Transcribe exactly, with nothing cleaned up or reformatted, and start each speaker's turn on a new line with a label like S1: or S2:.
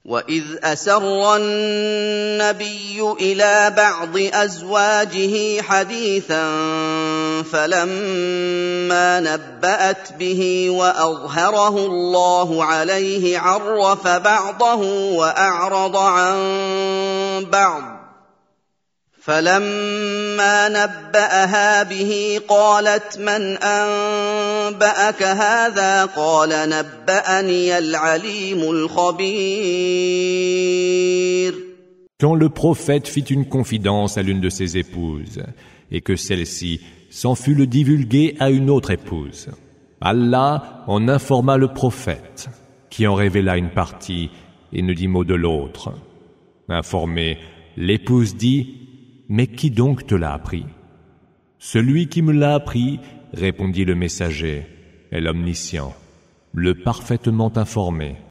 S1: وَإِذْ أَسَرَّ النَّبِيُّ إِلَىٰ بَعْضِ أَزْوَاجِهِ حَدِيثًا فَلَمَّا نَبَّأَتْ بِهِ وَأَظْهَرَهُ اللَّهُ عَلَيْهِ عَرَّفَ بَعْضَهُ وَأَعْرَضَ عَن بَعْضٍ ۖ فَلَمَّا نَبَّأَهَا بِهِ قَالَتْ مَنْ أَنبَأَكَ هَٰذَا ۖ قَالَ نَبَّأَنِيَ الْعَلِيمُ الْخَبِيرُ.
S2: Quand le prophète fit une confidence à l'une de ses épouses, et que celle-ci s'en fut le divulguer à une autre épouse, Allah en informa le prophète, qui en révéla une partie et ne dit mot de l'autre. Informée, l'épouse dit: Mais qui donc te l'a appris? Celui qui me l'a appris, répondit le messager, est l'omniscient, le parfaitement informé.